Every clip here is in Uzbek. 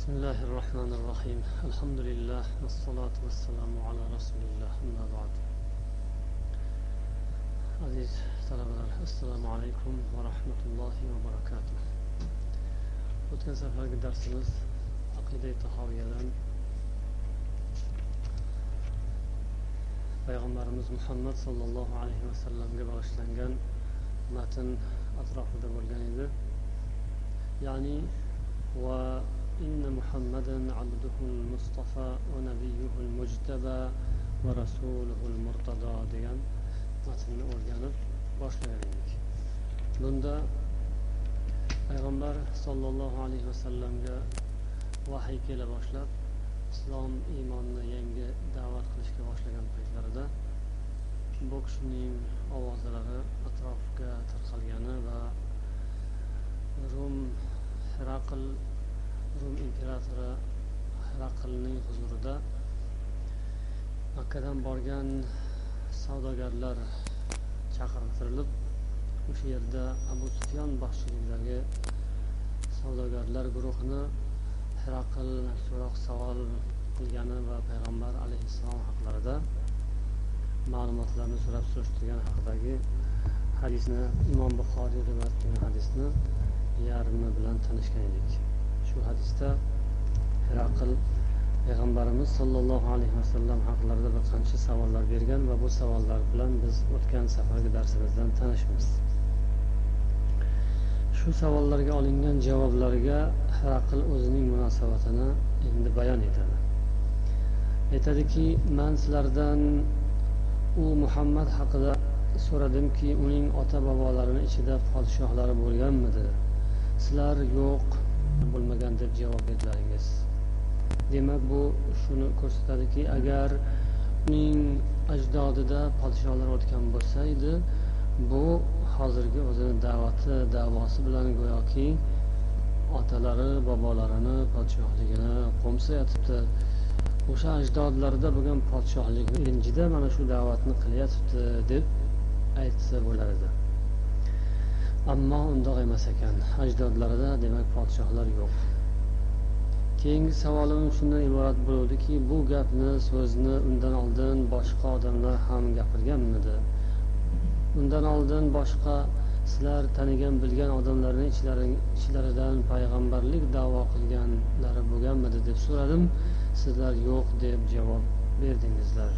بسم الله الرحمن الرحيم الحمد لله والصلاة والسلام على رسول الله أما بعد عزيز طلبة السلام عليكم ورحمة الله وبركاته. O'tgan safargi darsimiz aqida tahoviyadan payg'ambarimiz Muhammad sallallohu alayhi vasallamga bag'ishlangan matn atrofida bo'lgan edi. Ya'ni va إن محمدا عبده المصطفى ونبيه المجتبى ورسوله المرتضى degan matnni o'rganib boshlagan edik. Bunda payg'ambar sollallohu alayhi vasallamga vahiy kela boshlab islom iymonni yangi da'vat qilishga boshlagan paytlarida bu kishining ovozlari atrofga tarqalgani va Rum imperatori Hiraqlning huzurida Makkadan borgan savdogarlar chaqirtirilib, o'sha yerda Abu Sufyon boshchiligidagi savdogarlar guruhini Hiraql so'roq savol qilgani va payg'ambar alayhissalom haqlarida ma'lumotlarni so'rab surishtirgani haqidagi hadisni Imom Buxoriy rivoyat qilgan hadisni yarmi bilan tanishgan edik. Shu hadisda Hiraql payg'ambarimiz sollallohu alayhi vasallam haqlarida bir qancha savollar bergan va bu savollar bilan biz o'tgan safargi darsimizdan tanishmiz. Shu savollarga olingan javoblarga Hiraql o'zining munosabatini endi bayon etadi. Aytadiki, men sizlardan u Muhammad haqida so'radimki, uning ota-bobolarining ichida podshohlari bo'lganmidi? Sizlar yo'q, bo'lmagan deb javob berdilaringiz. Demak, bu shuni ko'rsatadiki, agar uning ajdodida podshohlar o'tgan bo'lsa edi, bu hozirgi o'zini da'vosi bilan go'yoki otalari, bobolarini podshohligini qo'msayotibdi. O'sha ajdodlarida bo'lgan podshohlik ilinjida mana shu da'vatni qilyapti deb aytsa bo'lar edi. Ammo undoq emas ekan. Ajdodlarida demak podshohlar yo'q. Keyingi savolim shundan iborat bo'ldiki, bu gapni, so'zni undan oldin boshqa odamlar ham gapirganmidi? Undan oldin boshqa sizlar tanigan, bilgan odamlarning ichlaridan payg'ambarlik da'vo qilganlari bo'lganmidi deb so'radim. Sizlar yo'q deb javob berdingizlar.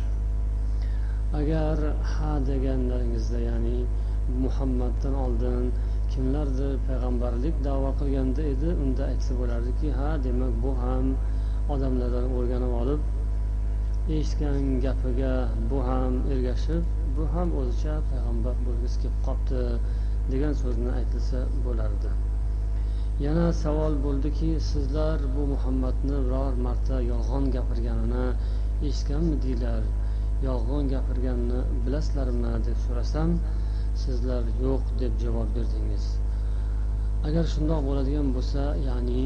Agar ha deganlaringizda, ya'ni Muhammaddan oldin kimlardir payg'ambarlik da'vo qilganda edi, unda aytsa bo'lardiki, ha, demak bu ham odamlardan o'rganib olib, eshitgan gapiga bu ham ergashib, bu ham o'zicha payg'ambar bo'lgisi kelib qolibdi degan so'zni aytilsa bo'lardi. Yana savol bo'ldiki, sizlar bu Muhammadni biror marta yolg'on gapirganini eshitganmidinglar? Yolg'on gapirganini bilasizlarmi deb so'rasam, sizlar yo'q deb javob berdingiz. Agar shundoq bo'ladigan bo'lsa, ya'ni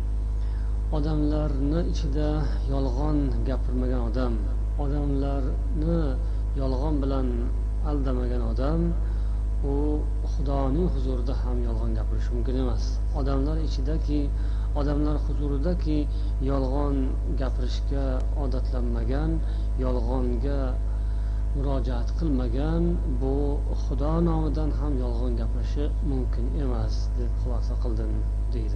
odamlarni ichida yolg'on gapirmagan odam, odamlarni yolg'on bilan aldamagan odam, u Xudoning huzurida ham yolg'on gapirishi mumkin emas. Odamlar ichidaki, odamlar huzuridaki yolg'on gapirishga odatlanmagan, yolg'onga murojaat qilmagan, bu Xudo nomidan ham yolg'on gapirishi mumkin emas deb xulosa qildim deydi.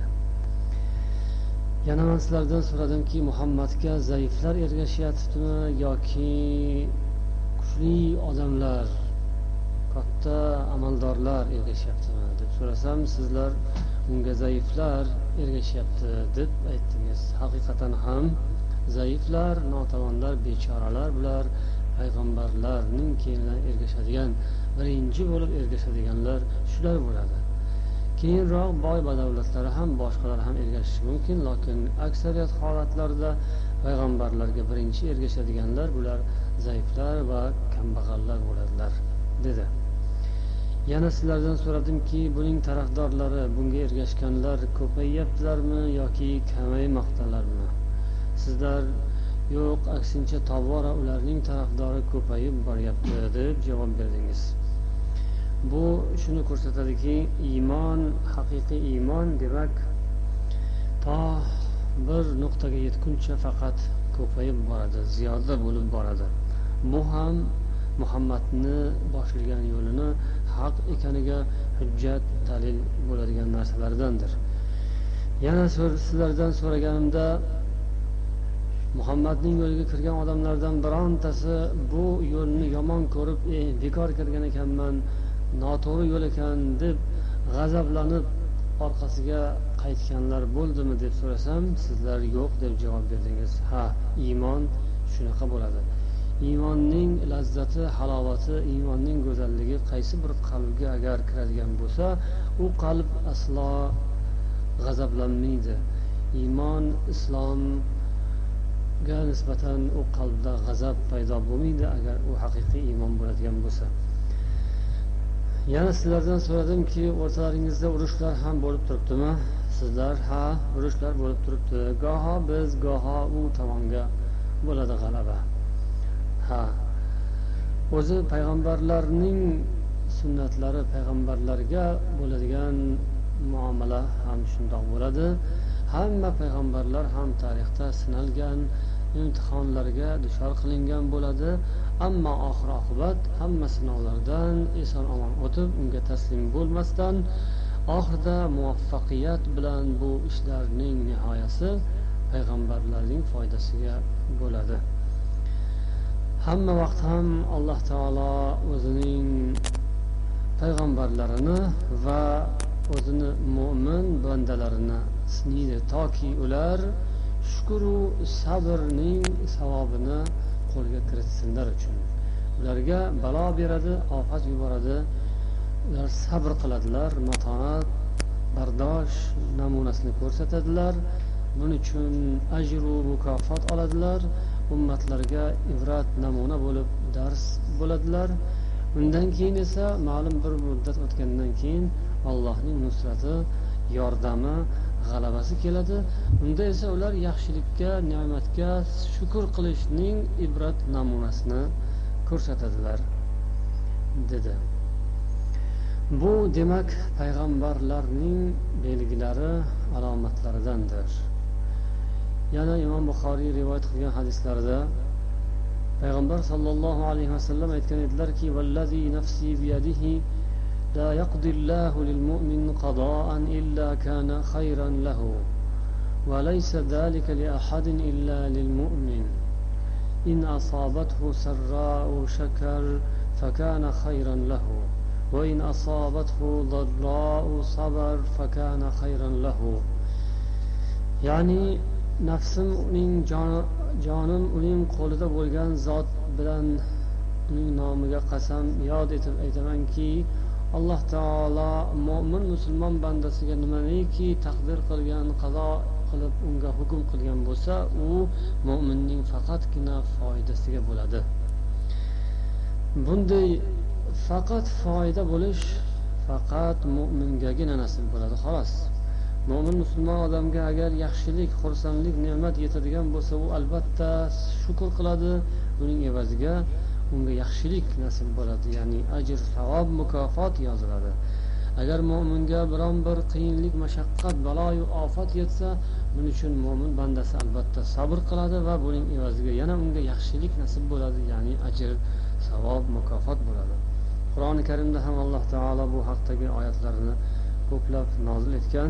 Yana men sizlardan so'radimki, Muhammadga zaiflar ergashyaptimi yoki kuchli odamlar, katta amaldorlar ergashyaptimi deb so'rasam, sizlar unga zaiflar ergashyapti deb aytdingiz. Haqiqatan ham zaiflar, notavonlar, bechoralar bular payg'ambarlarning keyindan ergashadigan, birinchi bo'lib ergashadiganlar shular bo'ladi. Keyinroq boy badavlatlari ham, boshqalar ham ergashishi mumkin, lekin aksariyat holatlarda payg'ambarlarga birinchi ergashadiganlar bular zaiflar va kambag'allar bo'ladilar dedi. Yana sizlardan so'radimki, buning tarafdorlari, bunga ergashganlar ko'payyaptilarmi yoki kamaymoqdalarmi? Sizlar yo'q, aksincha tobora ularning tarafdori ko'payib boryapti deb javob berdingiz. Bu shuni ko'rsatadiki, iymon, haqiqiy iymon demak to bir nuqtaga yetguncha faqat ko'payib boradi, ziyoda bo'lib boradi. Bu ham Muhammadni boshlagan yo'lini haq ekaniga hujjat, dalil bo'ladigan narsalardandir. Yana sizlardan so'raganimda, Muhammadning yo'liga kirgan odamlardan birontasi bu yo'lni yomon ko'rib, bekor kirgan ekanman, noto'g'ri yo'l ekan deb g'azablanib orqasiga qaytganlar bo'ldimi deb so'rasam, sizlar yo'q deb javob berdingiz. Ha, iymon shunaqa bo'ladi. Iymonning lazzati, halovati, iymonning go'zalligi qaysi bir qalbga agar kiradigan bo'lsa, u qalb aslo g'azablanmaydi. Iymon, islomga nisbatan u qalbda g'azab paydo bo'lmaydi agar u haqiqiy iymon bo'ladigan bo'lsa. Yana sizlardan so'radimki, o'rtalaringizda urushlar ham bo'lib turibdimi? Sizlar, ha, urushlar bo'lib turibdi. Goho biz, goho u tomonga bo'ladi g'alaba. Ha, o'zi payg'ambarlarning sunnatlari, payg'ambarlarga bo'ladigan muomala ham shundoq bo'ladi. Hamma payg'ambarlar ham tarixda sinalgan, imtihonlarga duchor qilingan bo'ladi. Ammo oxir oqibat hamma sinovlardan eson-omon o'tib, unga taslim bo'lmasdan, oxirida muvaffaqiyat bilan bu ishlarning nihoyasi payg'ambarlarning foydasiga bo'ladi. Hamma vaqt ham Alloh taolo o'zining payg'ambarlarini va o'zini mo'min bandalarini sinaydi, toki ular shukru sabrning savobini qo'lga kiritsinlar uchun. Ularga balo beradi, ofat yuboradi, ular sabr qiladilar, matonat, bardosh namunasini ko'rsatadilar. Buning uchun ajru mukofot oladilar, ummatlarga ibrat namuna bo'lib dars bo'ladilar. Undan keyin esa ma'lum bir muddat o'tgandan keyin Allohning nusrati, yordami, g'alabasi keladi. Unda esa ular yaxshilikka, ne'matga shukr qilishning ibrat namunasini ko'rsatadilar dedi. Bu demak payg'ambarlarning belgilari, alomatlaridandir. Yana Imom Buxoriy rivoyat qilgan hadislarida payg'ambar sallallohu alayhi vasallam aytgan edilarki: "Vallazi nafsi biyadihi la yaqdillahu lil-mu'min qada'an illa kana khayran lahu wa laysa dhalika li ahadin illa lil-mu'min in asabathu sarra'u shakar fakana khayran lahu wa in asabathu dharra'u sabar fakana khayran lahu." Ya'ni nafsim uning jonim uning qo'lida bo'lgan zot bilan uning nomiga qasam yod etib aytamanki, Alloh taolo mo'min musulmon bandasiga nimaiki taqdir qilgan, qazo qilib unga hukm qilgan bo'lsa, u mo'minning faqatgina foydasiga bo'ladi. Bunday faqat foyda bo'lish faqat mo'mingagina nasib bo'ladi, xolos. Mo'min musulmon odamga agar yaxshilik, xursandlik, ne'mat yetadigan bo'lsa, u albatta shukr qiladi, buning evaziga unga yaxshilik nasib bo'ladi, ya'ni ajr, savob, mukofot yoziladi. Agar mo'minga biron bir qiyinlik, mashaqqat, balo-yu ofat yetsa, buning uchun mo'min bandasi albatta sabr qiladi va buning evaziga yana unga yaxshilik nasib bo'ladi, ya'ni ajr, savob, mukofot bo'ladi. Qur'oni Karimda ham Alloh taolo bu haqdagi oyatlarni ko'plab nozil etgan.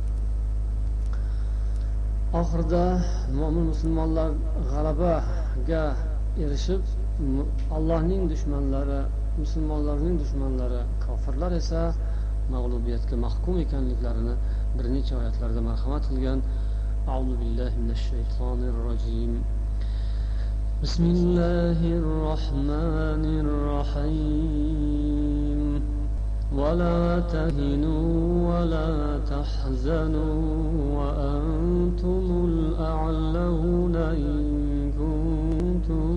Oxirida mo'min musulmonlar g'alabaga erishib, Allohning dushmanlari, musulmonlarning dushmanlari, kofirlar esa mag'lubiyatga mahkum ekanliklarini bir necha oyatlarda marhamat qilgan. A'udhu billahi minash shaytonir rojim. Bismillahir rohmanir rohim. ولا تهنوا ولا تحزنوا وأنتم الأعلون إن كنتم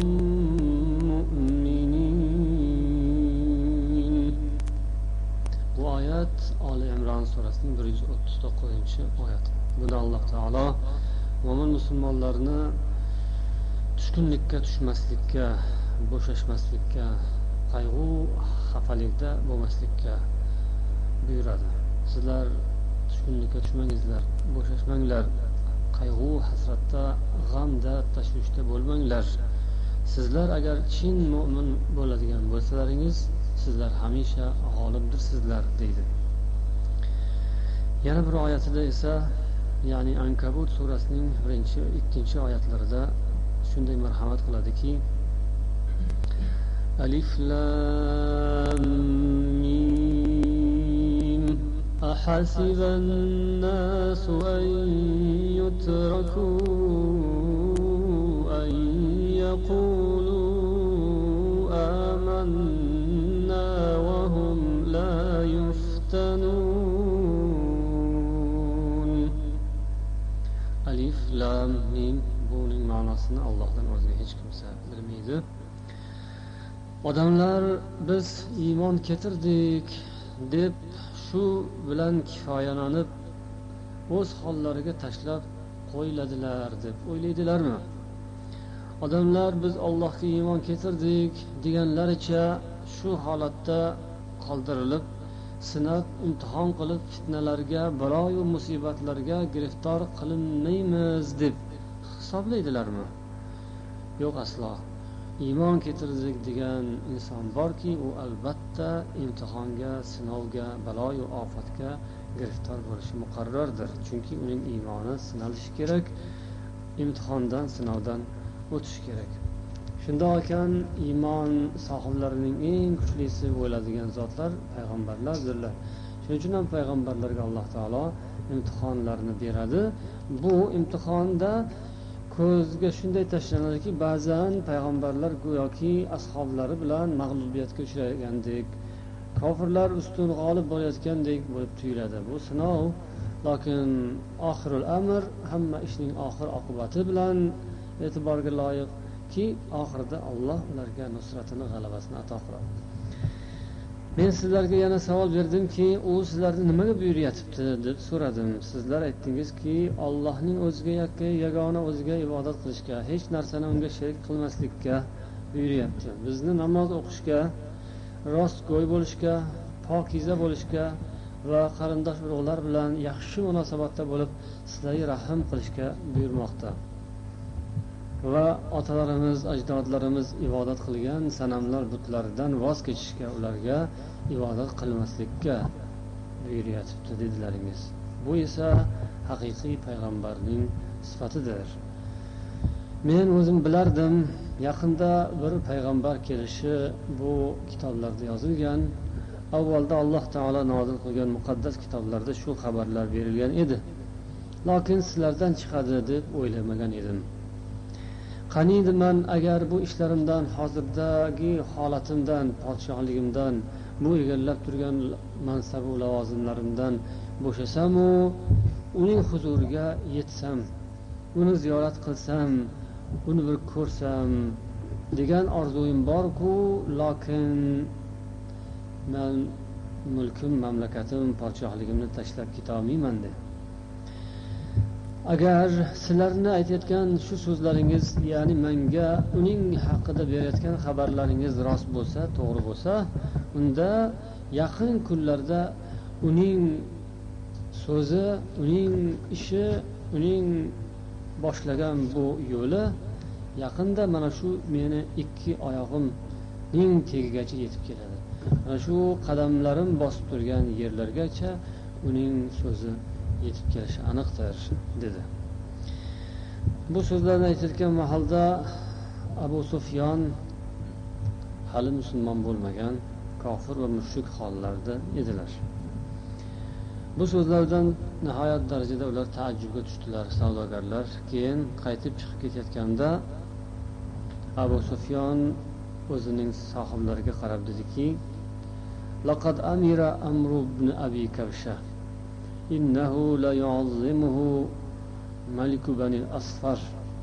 مؤمنين. Bu oyat Ali Imron surasining 139-oyati. Bunda Alloh taolo mo'min musulmonlarni tushkunlikka tushmaslikka, bo'shashmaslikka, qayg'u xafalikda bo'lmaslikka buyuradi. Sizlar tushkunlikka tushmangizlar, bo'shashmanglar, qayg'u hasratda g'amda tashvishda bo'lmanglar. Sizlar agar chin mo'min bo'ladigan bo'lsalaringiz sizlar hamisha g'olibdirsizlar deydi. Yana bir oyatida esa, ya'ni Ankabut surasining 1-2 oyatlarida shunday marhamat qiladiki: Alif lam mim ahasiban nasu an yutraku an yaqulu amanna wa hum la yuftanun. Alif lam mim, buning ma'nosini Allohdan o'zga hech kimsa bilmaydi. Odamlar biz iymon keltirdik deb shu bilan kifoyalanib o'z hollariga tashlab qo'yiladilar deb o'ylaydilarmi? Odamlar biz Allohga iymon keltirdik deganlaricha shu holatda qoldirilib, sinab, imtihon qilib, fitnalarga, balo-yu musibatlarga giriftor qilinmaymiz deb hisoblaydilarmi? Yo'q, aslo. Iymon keltirdik degan inson borki, u albatta imtihonga, sinovga, balo-yu ofatga giriftor bo'lishi muqarrardir. Chunki uning iymoni sinalishi kerak, imtihondan, sinovdan o'tishi kerak. Shundoq ekan, iymon sohiblarining eng kuchlisi bo'ladigan zotlar payg'ambarlardirlar. Shuning uchun ham payg'ambarlarga Alloh taolo imtihonlarni beradi. Bu imtihonda ko'zga shunday tashlanadiki, ba'zan payg'ambarlar go'yoki ashoblari bilan mag'lubiyatga uchragandek, kofirlar ustun g'olib bo'layotgandek bo'lib tuyuladi. Bu sinov, lekin oxirul amr, hamma ishning oxir oqibati bilan e'tiborga loyiqki, oxirida Alloh ularga nusratini, g'alabasini ato qiladi. Men sizlarga yana savol berdimki, u sizlarni nimaga buyuryapti deb so'radim. Sizlar aytdingizki, Allohning o'ziga yagona o'ziga ibodat qilishga, hech narsani unga sherik qilmaslikka buyuryapti. Bizni namoz o'qishga, rostgo'y bo'lishga, pokiza bo'lishga va qarindosh urug'lar bilan yaxshi munosabatda bo'lib, sizlarga rahm qilishga buyurmoqda. Va otalarimiz, ajdodlarimiz ibodat qilgan sanamlar, butlardan voz kechishga, ularga ibodat qilmaslikka buyuryapti dedilaringiz. Bu esa haqiqiy payg'ambarning sifatidir. Men o'zim bilardim, yaqinda bir payg'ambar kelishi bu kitoblarda yozilgan. Avvalda Alloh taolo nozil qilgan muqaddas kitoblarda shu xabarlar berilgan edi. Lekin sizlardan chiqadi deb o'ylamagan edim. Qaniydi man agar bu ishlarimdan, hozirdagi holatimdan, podshohligimdan, bu egallab turgan mansabu lavozimlarimdan bo'shasam-u, uning huzuriga yetsam, uni ziyorat qilsam, uni bir ko'rsam degan orzuyim bor-ku, lekin men mulkim, mamlakatim, podshohligimni tashlab ketolmayman deb. Agar sizlarni aytayotgan shu so'zlaringiz, ya'ni menga uning haqida berayotgan xabarlaringiz rost bo'lsa, to'g'ri bo'lsa, unda yaqin kunlarda uning so'zi, uning ishi, uning boshlagan bu yo'li yaqinda mana shu meni ikki oyog'imning tagigacha yetib keladi. Mana shu qadamlarim bosib turgan yerlargacha uning so'zi yetib kelishi aniqdir dedi. Bu so'zlarni aytayotgan mahalda Abu Sufyon hali musulmon bo'lmagan, kofir va mushrik hollarda edilar. Bu so'zlardan nihoyat darajada ular taajjubga tushdilar, savdogarlar. Keyin qaytib chiqib ketayotganda Abu Sufyon o'zining sohiblariga qarab dediki: "Laqad amira Amru ibn Abi Kabsha innahu la yu'azzimuhu malik bani al-Asfar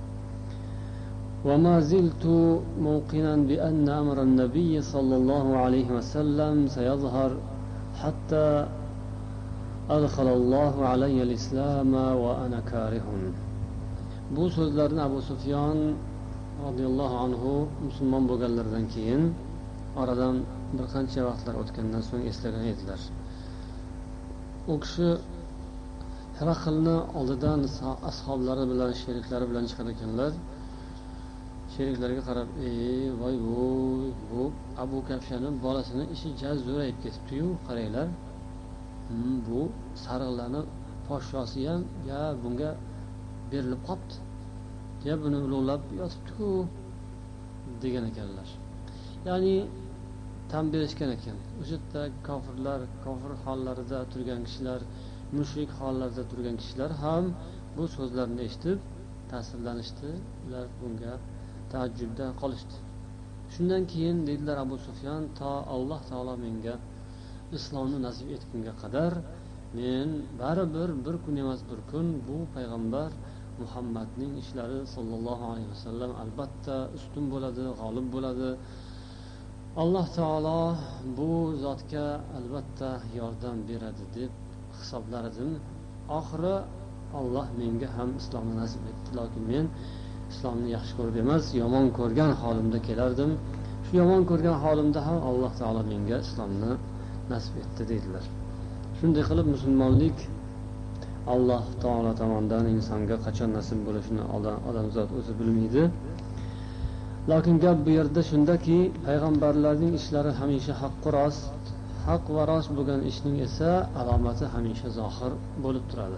wa ma ziltu muqinan bi anna amra an-nabiy sallallahu alayhi wa sallam sayadhhar hatta adkhalallahu alayya al-islam wa ana karihun." Bu so'zlarni Abu Sufyon radhiyallohu anhu musulmon bo'lganlaridan keyin oradan bir qancha vaqtlar o'tgandan so'ng eslagan edilar. U kishi Hiraqlni oldidan ashoblari bilan sheriklari bilan chiqar ekanlar. Sheriklariga qarab, voy voy, bu Abu Kafshaning bolasini ishi zo'rayib ketibdi-yu, qaranglar. Bu sariqlarning podshosi ham bunga berilib qopti. Buni ulug'lab yotibdi-ku degan ekanlar. Ya'ni tan berishgan ekan. O'sha yerda kofirlar, kofir hollarida turgan kishilar, mushrik hollarida turgan kishilar ham bu so'zlarni eshitib ta'sirlanishdi. Ular bunga taajjubda qolishdi. Shundan keyin dedilar Abu Sufyan, to Alloh taolo menga islomni nasib etgunga qadar men baribir bir kun emas bir kun bu payg'ambar Muhammadning ishlari sallallohu alayhi vasallam albatta ustun bo'ladi, g'olib bo'ladi. Alloh taolo bu zotga albatta yordam beradi deb hisoblar edim. Oxiri Alloh menga ham islomni nasib etdi, lekin men islomni yaxshi ko'rib emas, yomon ko'rgan holimda kelardim. Shu yomon ko'rgan holimda ham Alloh taolo menga islomni nasib etdi dedilar. Shunday qilib musulmonlik Alloh taolo tomonidan insonga qachon nasib bo'lishini odamzod o'zi bilmaydi. Lekin gap bu yerda shundaki, payg'ambarlarning ishlari hamisha haq va rost bo'lgan ishning esa alomati hamisha zohir bo'lib turadi.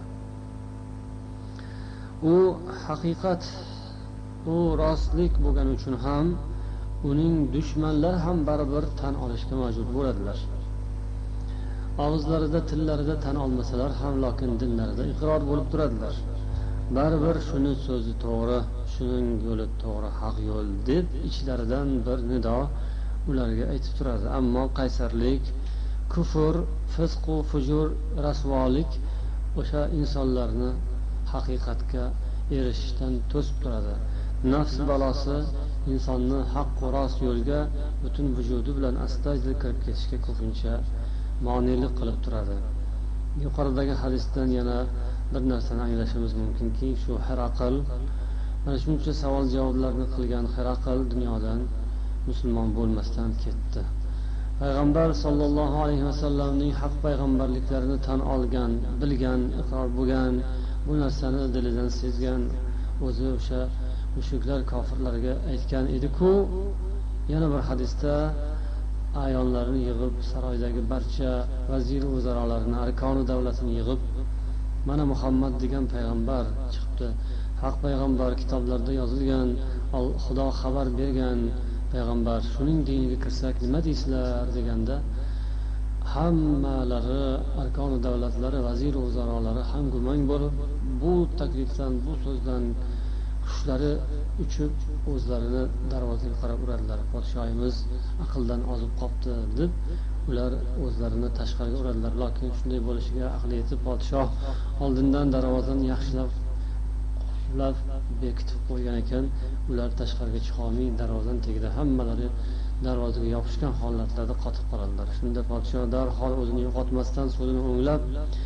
U haqiqat, u rostlik bo'lgani uchun ham uning dushmanlar ham baribir tan olishga majbur bo'ladilar. Og'izlarida, tillarida tan olmasalar ham, lekin dillarida iqror bo'lib turadilar. Baribir shuni so'zi to'g'ri, shuning yo'li to'g'ri, haq yo'l deb ichlaridan bir nido ularga aytib turadi. Ammo qaysarlik, kufr, fisq va fujur, rasvolik o'sha insonlarni haqiqatga erishishdan to'sib turadi. Nafs balosi insonni haq va rost yo'lga butun vujudi bilan astoydil kirib ketishga ko'pincha monelik qilib turadi. Yuqoridagi hadisdan yana bir narsani anglashimiz mumkinki, shu Hiraql, mana shuncha savol javoblarni qilgan Hiraql dunyodan musulmon bo'lmasdan ketdi. Payg'ambar sollallohu alayhi vasallamning haq payg'ambarliklarini tan olgan, bilgan, iqror bo'lgan, bu narsani dilidan sezgan, o'zi o'sha mushriklar, kofirlarga aytgan edi-ku, yana bir hadisda ayonlarni yig'ib, saroydagi barcha vazir o'zarolarini, arkoni davlatini yig'ib, mana Muhammad degan payg'ambar chiqibdi, haq payg'ambar, kitoblarda yozilgan, Xudo xabar bergan payg'ambar, shuning diniga kirsak nima deysizlar deganda, hammalari, arkoni davlatlari, vazir o'zarolari ham gumon bo'lib, bu taklifdan, bu so'zdan xushlari uchib o'zlarini darvozaga qarab uradilar. Podshoyimiz aqldan ozib qopti deb ular o'zlarini tashqariga uradilar. Lekin shunday bo'lishiga aqli yetib, podshoh oldindan darvozani yaxshilab qulflab bekitib qo'ygan ekan. Ular tashqariga chiqa olmay darvozaning tagida hammalari darvozaga yopishgan holatlarda qotib qoladilar. Shunda podshoh darhol o'zini yo'qotmasdan so'zini o'nglab,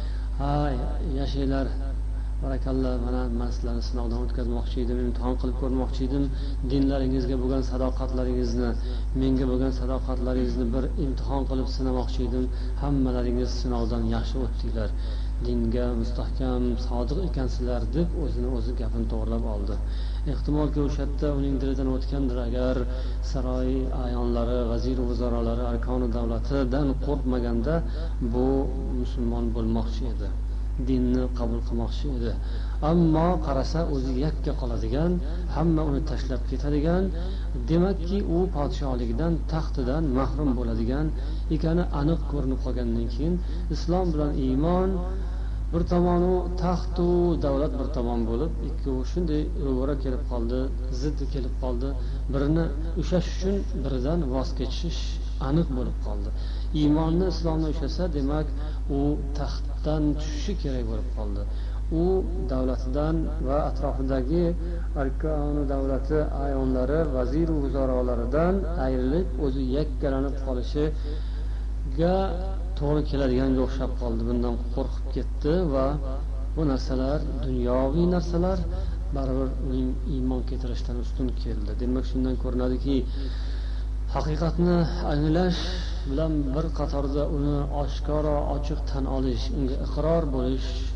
yashaylar, barakalloh, mana sizlarni sinovdan o'tkazmoqchi edim, imtihon qilib ko'rmoqchi edim, dinlaringizga bo'lgan sadoqatlaringizni, menga bo'lgan sadoqatlaringizni bir imtihon qilib sinamoqchi edim. Hammalaringiz sinovdan yaxshi o'tdinglar, dinga mustahkam, sodiq ekansizlar deb o'zi gapini to'g'rilab oldi. Ehtimolki o'sha yerda uning dilidan o'tgandir, agar saroy ayonlari, vazir o'zarolari, arkoni davlatidan qo'rqmaganda bu musulmon bo'lmoqchi edi, dinni qabul qilmoqchi edi. Ammo qarasa o'zi yakka qoladigan, hamma uni tashlab ketadigan, demakki u podshohligidan, taxtidan mahrum bo'ladigan ekani aniq ko'rinib qolgandan keyin islom bilan iymon bir tomonu, taxtu davlat bir tomon bo'lib, ikkovi shunday ro'bara kelib qoldi, ziddi kelib qoldi. Birini ushlash uchun biridan voz kechish aniq bo'lib qoldi. Iymonni, islomni ushlasa, demak u taxtdan tushishi kerak bo'lib qoldi. U davlatidan va atrofidagi arkoni davlati ayonlari, vazir o'zarolaridan ayrilib, o'zi yakkalanib qolishiga to'g'ri keladiganga o'xshab qoldi. Bundan qo'rqib ketdi va bu narsalar, dunyoviy narsalar baribir uning iymon keltirishdan ustun keldi. Demak, shundan ko'rinadiki, haqiqatni anglash bilan bir qatorda uni oshkora, ochiq tan olish, unga iqror bo'lish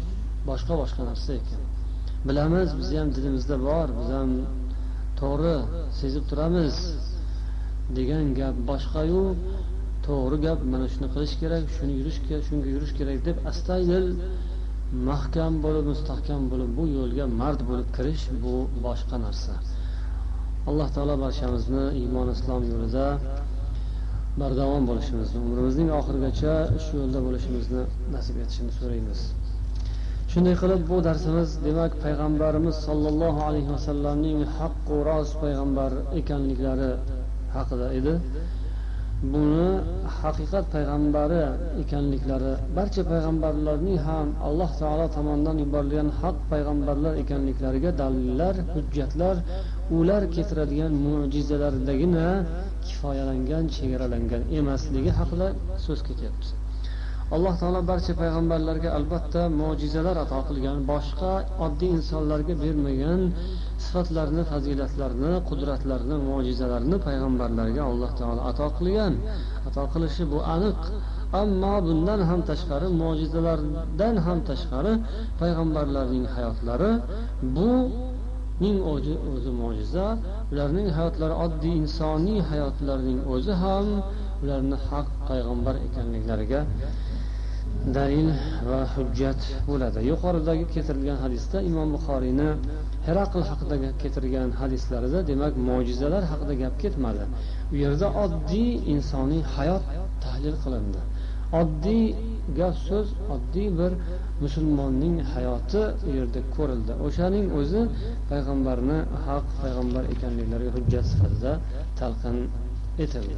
boshqa narsa ekan. Bilamiz, biz ham dilimizda bor, biz ham to'g'ri sezib turamiz degan gap boshqa-yu, to'g'ri gap mana shuni qilish kerak, shunga yurish kerak deb astoydil mahkam bo'lib, mustahkam bo'lib bu yo'lga mard bo'lib kirish, bu boshqa narsa. Alloh taolo barchamizni iymon islom yo'lida bardavom bo'lishimizni, umrimizning oxirigacha shu yo'lda bo'lishimizni nasib etishini so'raymiz. Shunday qilib bu darsimiz demak payg'ambarimiz sollallohu alayhi vasallamning haqqu rost payg'ambar ekanliklari haqida edi. Buni haqiqat payg'ambari ekanliklari, barcha payg'ambarlarning ham Alloh taolo tomonidan yuborilgan haq payg'ambarlar ekanliklariga dalillar, hujjatlar, ular keltiradigan mo'jizalardagina kifoyalangan, chegaralangan emasligi haqida so'z ketyapti. Alloh taolo barcha payg'ambarlarga albatta mo'jizalar ato qilgan, boshqa oddiy insonlarga bermagan sifatlarni, fazilatlarni, qudratlarni, mo'jizalarni payg'ambarlarga Alloh taolo ato qilgan. Ato qilishi bu aniq. Ammo bundan ham tashqari, mo'jizalardan ham tashqari payg'ambarlarning hayotlari buning o'zi mo'jiza, ularning hayotlari oddiy insoniy hayotlarining o'zi ham ularni haq payg'ambar ekanliklariga dalil va hujjat bo'ladi. Yuqoridagi keltirilgan hadisda Imom Buxoriyni Herakl haqida keltirgan hadislarida demak mo'jizalar haqida gap ketmadi. U yerda oddiy insoniy hayot tahlil qilindi. Oddiy gap so'z, oddiy bir musulmonning hayoti u yerda ko'rildi. O'shaning o'zi payg'ambarni haq payg'ambar ekanliklariga hujjat sifatida talqin etildi.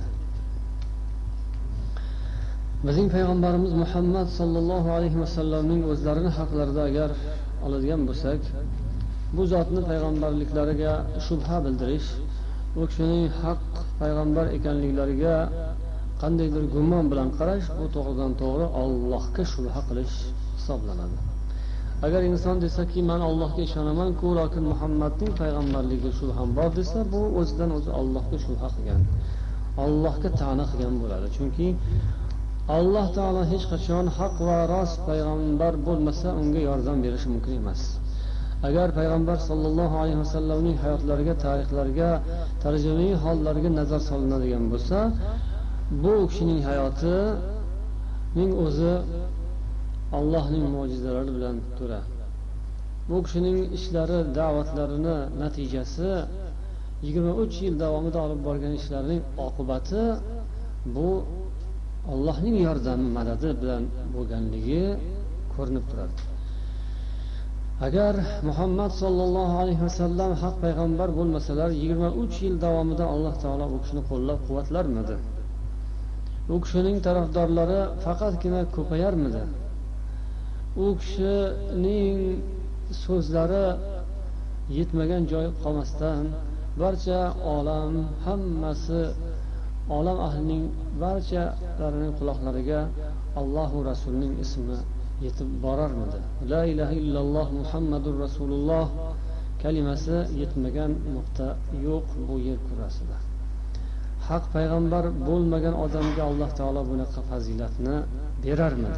Bizning payg'ambarimiz Muhammad sallallohu alayhi vasallamning o'zlarini haqlarida agar oladigan bo'lsak, bu zotni payg'ambarliklariga shubha bildirish, u kishining haq payg'ambar ekanliklariga qandaydir gumon bilan qarash, bu to'g'ridan to'g'ri Allohga shubha qilish hisoblanadi. Agar inson desaki, men Allohga ishonaman-ku, lekin Muhammadning payg'ambarligiga shubham bor desa, bu o'zidan o'zi Allohga shubha qilgan, Allohga ta'na qilgan bo'ladi. Chunki Alloh taolo hech qachon haq va rost payg'ambar bo'lmasa unga yordam berishi mumkin emas. Agar payg'ambar sollallohu alayhi vasallamning hayotlariga, tarixlariga, tarjimai hollariga nazar solinadigan bo'lsa, bu kishining hayotining o'zi Allohning mo'jizalari bilan to'la. Bu kishining ishlari, da'vatlarini natijasi, 23 yil davomida olib borgan ishlarining oqibati bu Allohning yordami, madadi bilan bo'lganligi ko'rinib turadi. Agar Muhammad sallallohu alayhi vasallam haq payg'ambar bo'lmasalar, 23 yil davomida Alloh taolo u kishini qo'llab-quvvatlarmidi? U kishining tarafdorlari faqatgina ko'payarmidi? U kishining so'zlari yetmagan joy qolmasdan barcha olam, hammasi olam ahlining barchalarining quloqlariga Allohu Rasulning ismi yetib borarmidi? La ilaha illalloh Muhammadur Rasululloh kalimasi yetmagan nuqta yo'q bu yer kurrasida. Haq payg'ambar bo'lmagan odamga Alloh taolo bunaqa fazilatni berarmidi?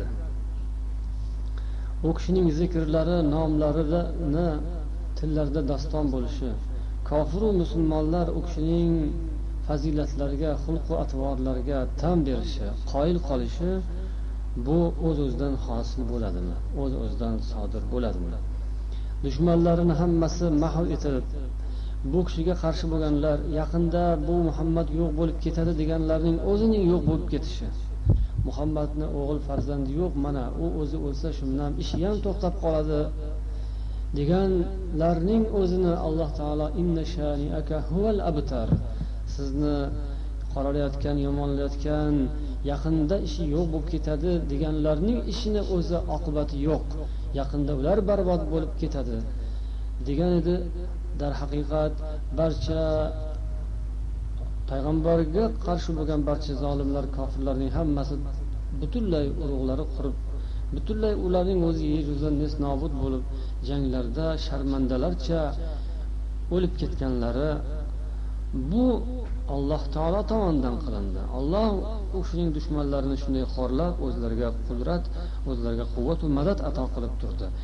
U kishining zikrlari, nomlarini tillarda daston bo'lishi, kofir va musulmonlar u kishining fazilatlariga, xulq va atvorlariga tan berishi, qoyil qolishi bu o'z-o'zidan hosil bo'ladimi? O'z-o'zidan sodir bo'ladimi? Dushmanlarini hammasi mahv etilib, bu kishiga qarshi bo'lganlar, yaqinda bu Muhammad yo'q bo'lib ketadi deganlarning o'zining yo'q bo'lib ketishi. Muhammadning o'g'il farzandi yo'q, mana u o'zi o'lsa shundan ishi ham to'xtab qoladi deganlarning o'zini Alloh taolo inna shani'aka huval abtar, sizni qoralayotgan, yomonlayotgan, yaqinda ishi yo'q bo'lib ketadi deganlarning ishini o'zi oqibati yo'q, yaqinda ular barbod bo'lib ketadi degan edi. Dar haqiqat barcha payg'ambarga qarshi bo'lgan barcha zolimlar, kofirlarning hammasi butunlay urug'lari qurib, butunlay ularning o'zi yer yuzidan nesnobud bo'lib, janglarda sharmandalarcha o'lib ketganlari bu Alloh taolo tomonidan qilindi. Alloh u kishining dushmanlarini shunday xorlab, o'zlariga qudrat, o'zlariga quvvat va madad ato qilib turdi.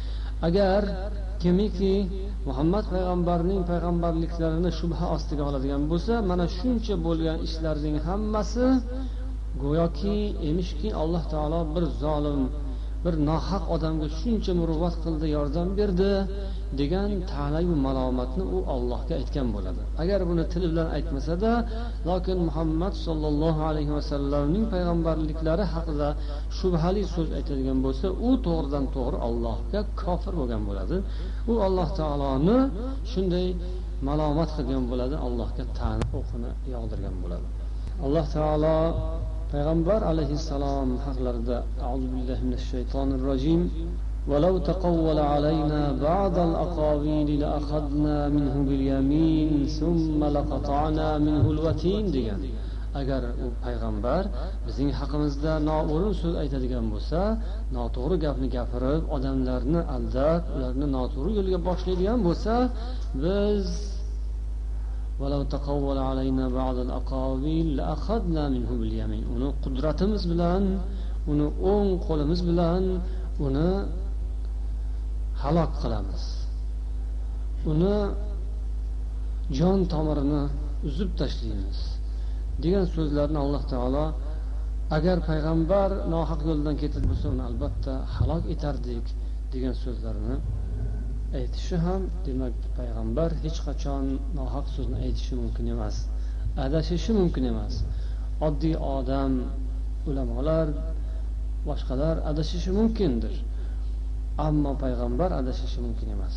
agar kimiki Muhammad payg'ambarning payg'ambarliklarini shubha ostiga oladigan bo'lsa, mana shuncha bo'lgan ishlarning hammasi go'yoki emishki Alloh taolo bir zolim, bir nohaq odamga shuncha muruvvat qildi, yordam berdi degan ta'layu malomatni u Allohga aytgan bo'ladi. Agar buni til bilan aytmasa-da, lekin Muhammad sollallohu alayhi vasallamning payg'ambarliklari haqida shubhali so'z aytadigan bo'lsa, u to'g'ridan to'g'ri Allohga kofir bo'lgan bo'ladi. U Alloh taoloni shunday malomat qilgan bo'ladi, Allohga ta'na o'qini yog'dirgan bo'ladi. Alloh taolo payg'ambar alayhissalom haqlarida a'udhu billahi minash shaytonir rojim ولو تقول علينا بعض الأقاويل لأخذنا منه باليمين ثم لقطعنا منه الوتين degan. Agar u payg'ambar bizning haqimizda noo'rin so'z aytadigan bo'lsa, noto'g'ri gapni gapirib, odamlarni aldab, ularni noto'g'ri yo'lga boshlaydigan bo'lsa, biz ولو تقول علينا بعض الأقاويل لأخذنا منه باليمين. Uni qudratimiz bilan, uni o'ng qo'limiz bilan uni halok qilamiz. Uni jon tomirini uzib tashlaymiz degan so'zlarni Alloh taolo agar payg'ambar nohaq yo'ldan ketib bo'lsa, uni albatta halok etardik degan so'zlarni aytishi ham, demak payg'ambar hech qachon nohaq so'zni aytishi mumkin emas, adashishi mumkin emas. Oddiy odam, ulamolar, boshqalar adashishi mumkindir, ammo payg'ambar adashishi mumkin emas.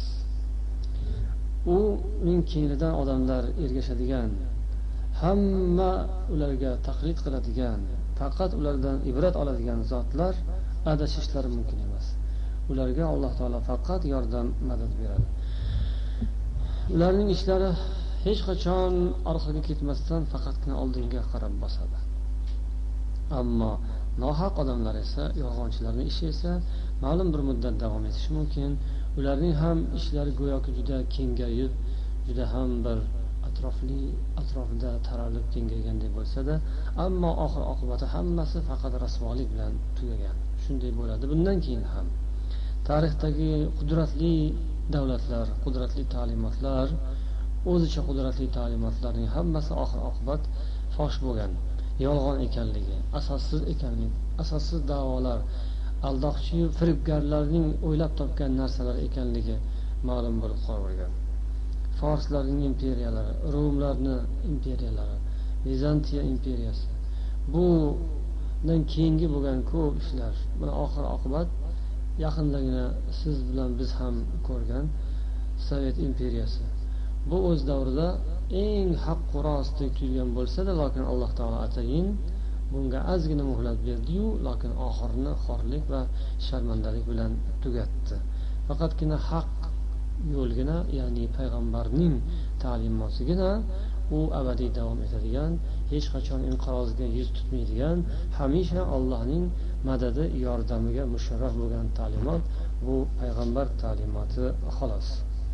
Uning keynidan odamlar ergashadigan, hamma ularga taqlid qiladigan, faqat ulardan ibrat oladigan zotlar adashishlari mumkin emas. Ularga Alloh taolo faqat yordam, madad beradi. Ularning ishlari hech qachon orqaga ketmasdan faqatgina oldinga qarab bosadi. Ammo nohaq odamlar esa, yolg'onchilarning ishi esa ma'lum bir muddat davom etishi mumkin. Ularning ham ishlari go'yoki juda kengayib, juda ham bir atrofida taralib kengayganday bo'lsa-da, ammo oxir oqibati hammasi faqat rasvolik bilan tugagan. Shunday bo'ladi bundan keyin ham. Tarixdagi qudratli davlatlar, qudratli ta'limotlar, o'zicha qudratli ta'limotlarning hammasi oxir oqibat fosh bo'lgan, yolg'on ekanligi, asossiz ekanligi, asossiz da'volar, aldoqchi firibgarlarning o'ylab topgan narsalar ekanligi ma'lum bo'lib qolgan. Forslarning imperiyalari, Rumlarning imperiyalari, Vizantiya imperiyasi, bundan keyingi bo'lgan ko'p ishlar, buni oxir oqibat yaqindagina siz bilan biz ham ko'rgan Sovet imperiyasi. Bu o'z davrida eng haq-u rostdek tuyulgan bo'lsa-da, lekin Alloh taolo atayin bunga ozgina muhlat berdi-yu, lekin oxirini xorlik va sharmandalik bilan tugatdi. Faqatgina haq yo'lgina, ya'ni payg'ambarning ta'limotigina u abadiy davom etadigan, hech qachon inqirozga yuz tutmaydigan, hamisha Allohning madadi, yordamiga musharraf bo'lgan ta'limot bu payg'ambar ta'limoti xolos.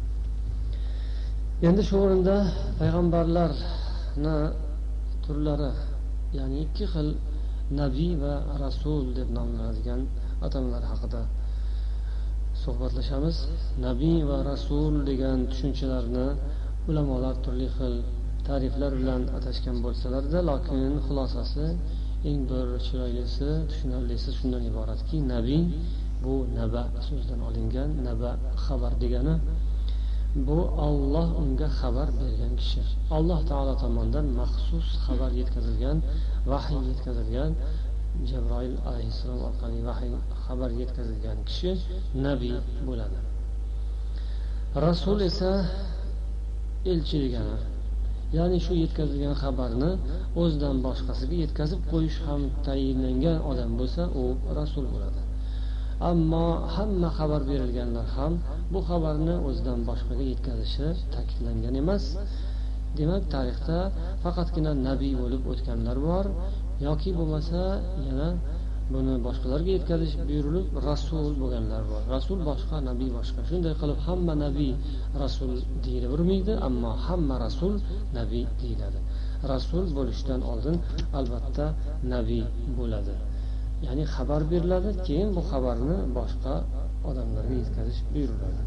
Endi shu o'rinda payg'ambarlarni turlari, ya'ni ikki xil nabiy va rasul deb nomlanadigan atamalar haqida suhbatlashamiz. Nabiy va rasul degan tushunchalarni ulamolar turli xil ta'riflar bilan atashgan bo'lsalar-da, lekin xulosasi eng bir chiroylisi, tushunarlisi shundan iboratki, nabiy bu naba so'zdan olingan. Naba xabar degani, bu Alloh unga xabar bergan kishi. Alloh taolo tomonidan maxsus xabar yetkazilgan, vahiy yetkazilgan, Jabroil alayhissalom orqali vahiy xabar yetkazilgan kishi nabiy bo'ladi. Rasul esa elchi degani, ya'ni shu yetkazilgan xabarni o'zidan boshqasiga yetkazib qo'yish ham tayinlangan odam bo'lsa, u rasul bo'ladi. Ammo hamma xabar berilganlar ham bu xabarni o'zidan boshqaga yetkazishi ta'kidlangan emas. Demak, tarixda faqatgina nabiy bo'lib o'tganlar bor, yoki bo'lmasa yana buni boshqalarga yetkazish buyurilib rasul bo'lganlar bor. Rasul boshqa, nabiy boshqa. Shunday qilib hamma nabiy rasul deyilavermaydi, ammo hamma rasul nabiy deyiladi. Rasul bo'lishdan oldin albatta nabiy bo'ladi. ya'ni xabar beriladi, keyin bu xabarni boshqa odamlarga yetkazish buyuriladi.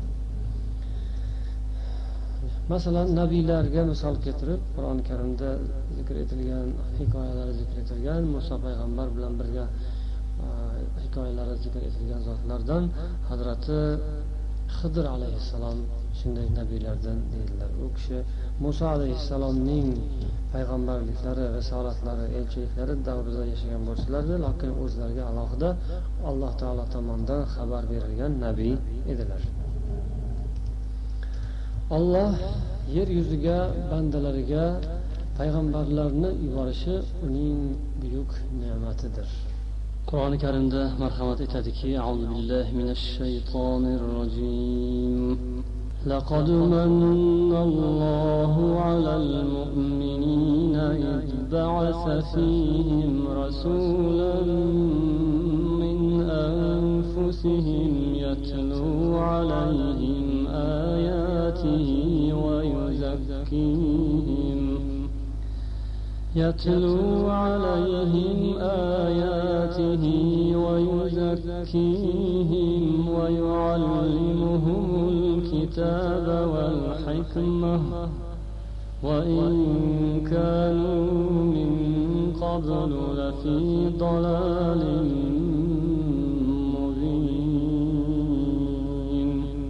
Masalan, nabiylarga misol keltirib Qur'oni Karimda zikr etilgan hikoyalar zikr etilgan, Musa payg'ambar bilan birga hikoyalari zikr etilgan zotlardan Hazrati Xidir alayhissalom shunday nabiylardan deydilar. U kishi Musa alayhissalomning payg'ambarliklari, risolatlari, elchiliklari davrida yashagan bo'lsalar-da, lekin o'zlariga alohida Alloh taolo tomonidan xabar berilgan nabiy edilar. Alloh yer yuziga bandalariga payg'ambarlarni yuborishi uning buyuk ne'matidir. Qur'oni Karimda marhamat etadiki: A'udhu billahi minash shaytonir rojim. لقد من الله على المؤمنين إذ بعث فيهم رسولا من أنفسهم يتلو عليهم آياته ويزكيهم ويعلمهم الكتاب والحكمة وإن كانوا من قبل لفي ضلال مبين.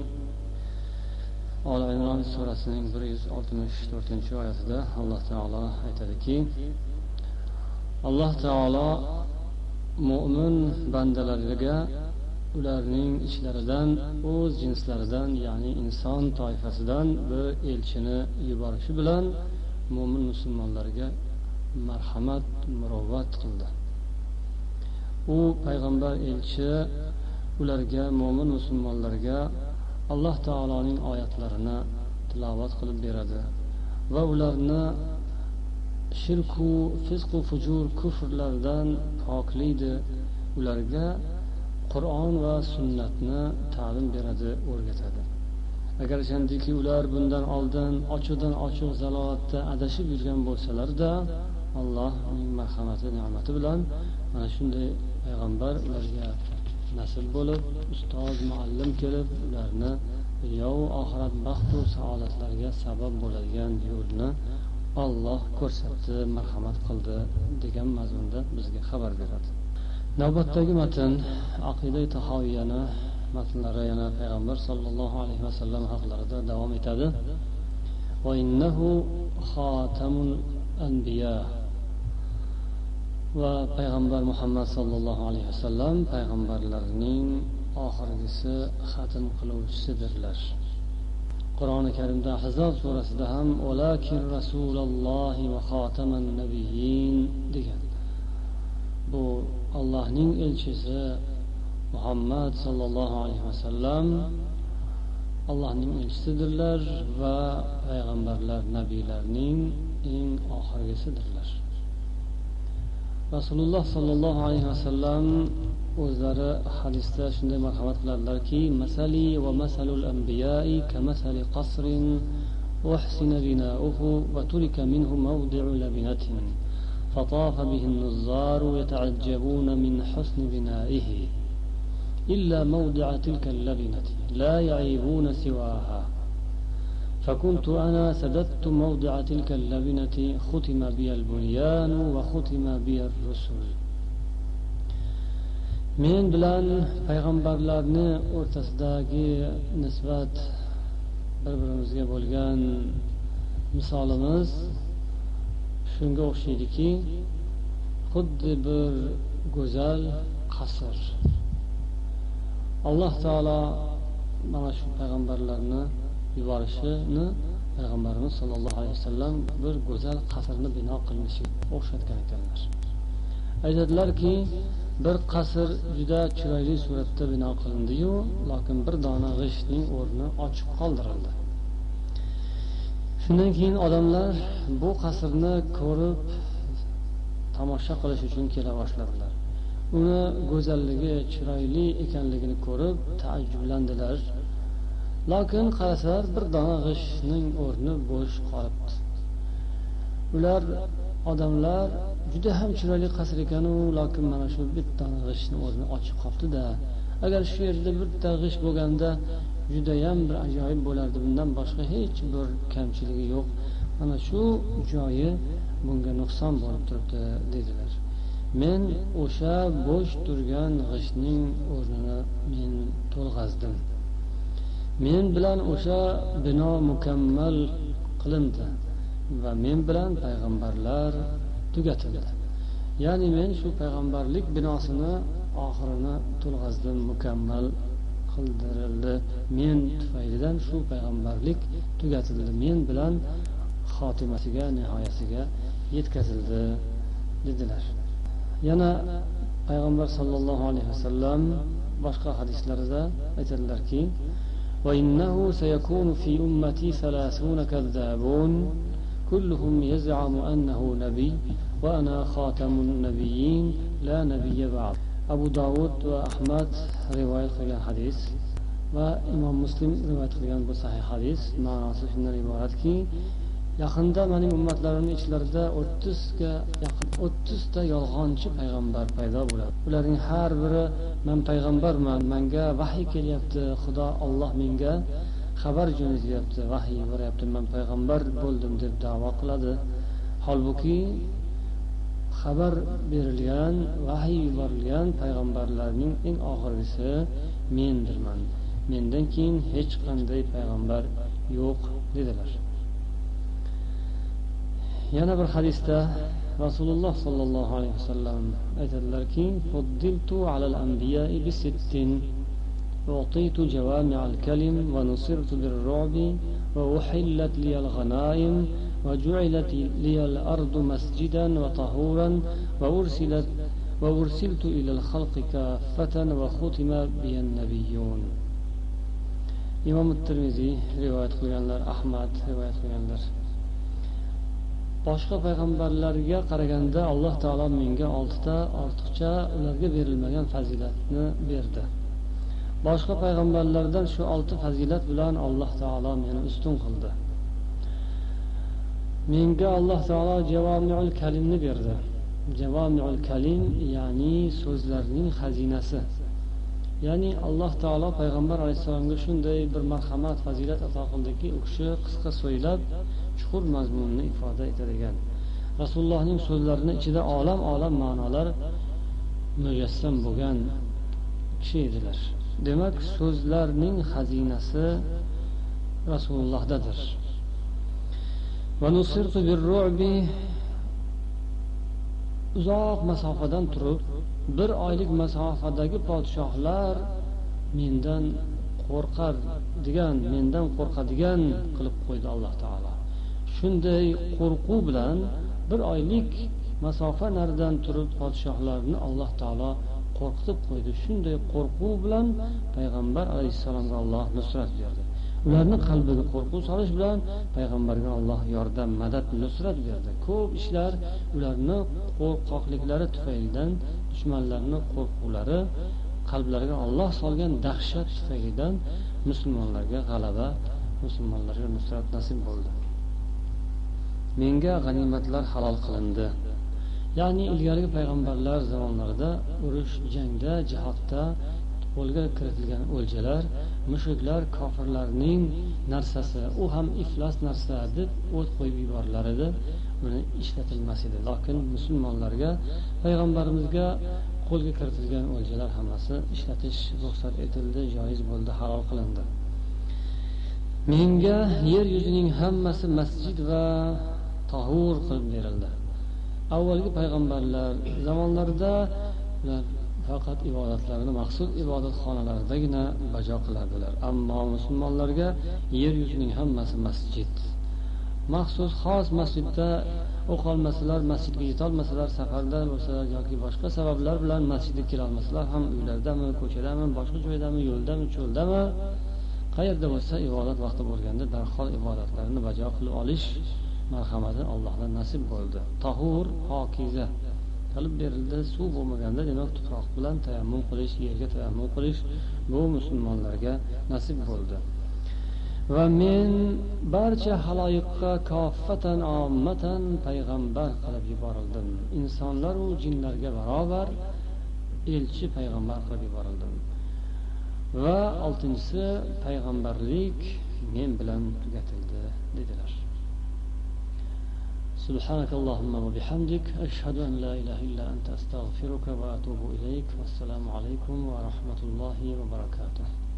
Ala İmran surasining 164-oyatida Alloh taolo aytadiki: Alloh taolo mu'min bandalariga ularning ichlaridan o'z jinslaridan, ya'ni inson toifasidan bir elchini yuborishi bilan mu'min musulmonlarga marhamat, muruvvat qildi. U payg'ambar elchi ularga, mu'min musulmonlarga Alloh taoloning oyatlarini tilovat qilib beradi va ularni shirku, fisqu, fujur, kufrlardan poklaydi. Ularga Qur'on va sunnatni ta'lim beradi, o'rgatadi. Agar chandiki ular bundan oldin ochiq zalolatda adashib yurgan bo'lsalar-da, Allohning marhamati, ne'mati bilan mana shunday payg'ambar ularga nasib bo'lib, ustoz, muallim kelib, ularni dunyo va oxirat baxt va saodatlarga sabab bo'ladigan yo'lni Alloh ko'rsatdi, marhamat qildi degan mazmunda bizga xabar beradi. Navbatdagi matn aqida-i tahoviyani matnlari yana payg'ambar sollallohu alayhi vasallam haqlarida davom etadi. Va innahu xotamul anbiya. Va payg'ambar Muhammad sollallohu alayhi vasallam payg'ambarlarning oxirgisi, xatm qiluvchisidirlar. Qur'oni Karimda Ahzob surasida ham "Valakin rasulullohi va xotaman nabiyyin" degan. Bu Allohning elchisi Muhammad sallallohu alayhi vasallam Allohning elchisidirlar va payg'ambarlar, nabiylarning eng oxirgisidirlar. Rasululloh sallallohu alayhi vasallam o'zlari hadisda shunday marhamat qiladilarki: "Masali va masalul anbiya'i kamasali qasrin uhsina bina'uhu va turika minhu mawdi'u labinatin فطاف به النظار يتعجبون من حسن بنائه إلا موضع تلك اللبنة لا يعيبون سواها فكنت أنا سددت موضع تلك اللبنة ختم بي البنيان وختم بي الرسل." Men bilan payg'ambarlarni o'rtasidagi nisbat, bir-birimizga bo'lgan misolimiz shunga o'xshaydiki, xuddi bir go'zal qasr. Alloh taolo mana shu payg'ambarlarni yuborishini payg'ambarimiz sollallohu alayhi vasallam bir go'zal qasrni bino qilinishiga o'xshatgan ekanlar. Aytadilarki, bir qasr juda chiroyli suratda bino qilindi-yu, lekin bir dona g'ishtning o'rni ochiq qoldirildi. Shundan keyin odamlar bu qasrni ko'rib tomosha qilish uchun kela boshladilar. Uni go'zalligi, chiroyli ekanligini ko'rib taajjublandilar. Lekin qarasalar, bir dona g'ishtning o'rni bo'sh qolibdi. Ular odamlar juda ham chiroyli qasr ekanu, lekin mana shu bitta g'ishtni o'zini ochib qolibdi-da. Agar shu yerda bitta g'isht bo'lganda judayam bir ajoyib bo'lardi, bundan boshqa hech bir kamchiligi yo'q. Mana shu joyi bunga nuqson bo'lib turibdi dedilar. Men o'sha bo'sh turgan g'ishtning o'rnini men to'lg'azdim. Men bilan o'sha bino mukammal qilindi va men bilan payg'ambarlar tugatildi. Ya'ni men shu payg'ambarlik binosini oxirini to'lg'azdim, mukammal qildirildi. Men tufaylidan shu payg'ambarlik tugatildi. Men bilan xotimasiga, nihoyasiga yetkazildi dedilar. Yana payg'ambar sollallohu alayhi vasallam boshqa hadislarida aytadilarki: "Va innahu sayakunu fi ummati 30 kadzabun kulluhum yaz'amu annahu nabiy va ana khatamun nabiyyin la nabiyya ba'd." Abu Dawud va Ahmad rivoyat qilgan hadis va Imom Muslim rivoyat qilgan bu sahih hadis ma'nosi shundan iboratki, yaqinda mening ummatlarimning ichlarida 30 ta yolg'onchi payg'ambar paydo bo'ladi. Ularning har biri men payg'ambarman, menga vahiy kelyapti, Xudo Alloh menga xabar jo'natyapti, vahiy beryapti, men payg'ambar bo'ldim deb da'vo qiladi. Holbuki xabar berilgan, vahiy yuborilgan payg'ambarlarning eng oxirgisi mendirman. Mendan keyin hech qanday payg'ambar yo'q dedilar. Yana bir hadisda Rasululloh sollallohu alayhi vasallam aytadilarki: "Fuddiltu alal anbiya'i bi sittin, u'titu jawami'al kalim va nusirtu bir-ru'bi va uhillat liyal ghanaim va ju'ilat liyal ardu masjidan va tahuran va ursiltu ilal khalqi kaffatan va khutima biyan nabiyyun." Imom at-Tirmizi rivoyat qilganlar, Ahmad rivoyat qilganlar. Boshqa payg'ambarlarga qaraganda Alloh taolo menga 6 ta ortiqcha ularga berilmagan fazilatni berdi. Boshqa payg'ambarlardan shu 6 fazilat bilan Alloh taolo meni ustun qildi. Menga Alloh taolo javomiul kalimni berdi. Javomiul kalim ya'ni so'zlarning xazinasi. Ya'ni Alloh taolo payg'ambar alayhisolamga shunday bir marhamat, fazilat ato qildiki, u kishi qisqa so'ylab chuqur mazmunni ifoda etadigan. Rasulullohning so'zlarini ichida olam ma'nolar mujassam bo'lgan kishi edilar. Demak, so'zlarning xazinasi Rasulullohdadir. Va nusirtu bir-ru'bi, uzoq masofadan turib, 1 oylik masofadagi podshohlar mendan qo'rqadigan qilib qo'ydi Alloh taolo. Shunday qo'rquv bilan 1 oylik masofa naridan turib podshohlarni Alloh taolo qo'rqitib qo'ydi. Shunday qo'rquv bilan payg'ambar alayhissalomga Alloh nusrat berdi. Ularning qalbiga qo'rquv solish bilan payg'ambarga Alloh yordam, madad, nusrat berdi. Ko'p ishlar ularning qo'rqoqliklari tufaylidan, dushmanlarning qo'rquvlari, qalblariga Alloh solgan dahshat tufaylidan musulmonlarga g'alaba, musulmonlarga nusrat nasib bo'ldi. Menga g'animatlar halol qilindi. Ya'ni ilgarigi payg'ambarlar zamonlarida urush, jangda, jihodda qo'lga kiritilgan o'ljalar, mushriklar, kofirlarning narsasi, u ham iflos narsa deb o't qo'yib yuborilar edi, uni ishlatilmas edi. Lekin musulmonlarga, payg'ambarimizga qo'lga kiritilgan o'ljalar hammasi ishlatish ruxsat etildi, joiz bo'ldi, halol qilindi. Menga yer yuzining hammasi masjid va tahur qilib berildi. Avvalgi payg'ambarlar zamonlarida faqat ibodatlarini maxsus ibodatxonalardagina bajo qilardilar. Ammo musulmonlarga yer yuzining hammasi masjid. Maxsus xos masjidda o'qolmasalar, masjidga yetolmasalar, safarda bo'lsalar yoki boshqa sabablar bilan masjidga kela olmasalar ham uylardami, ko'chadami, boshqa joydami, yo'ldami, cho'ldami, qayerda bo'lsa ibodat vaqti bo'lganda darhol ibodatlarini bajo qilib olish marhamati Allohdan nasib bo'ldi. Tahur, pokiza qilib berildi. Suv bo'lmaganda demak tuproq bilan tayammum qilish, yerga tayammum qilish bu musulmonlarga nasib bo'ldi. va men barcha haloyiqqa koffatan ommatan payg'ambar qilib yuborildim. Insonlar va jinlarga barobar elchi payg'ambar qilib yuborildim. Va 6-si payg'ambarlik men bilan tugatildi dedilar. Subhanakallahumma va bihamdik ashhadu an la ilaha illa anta astaghfiruka va atubu ilayk. Assalomu alaykum va rahmatullohi va barakatuh.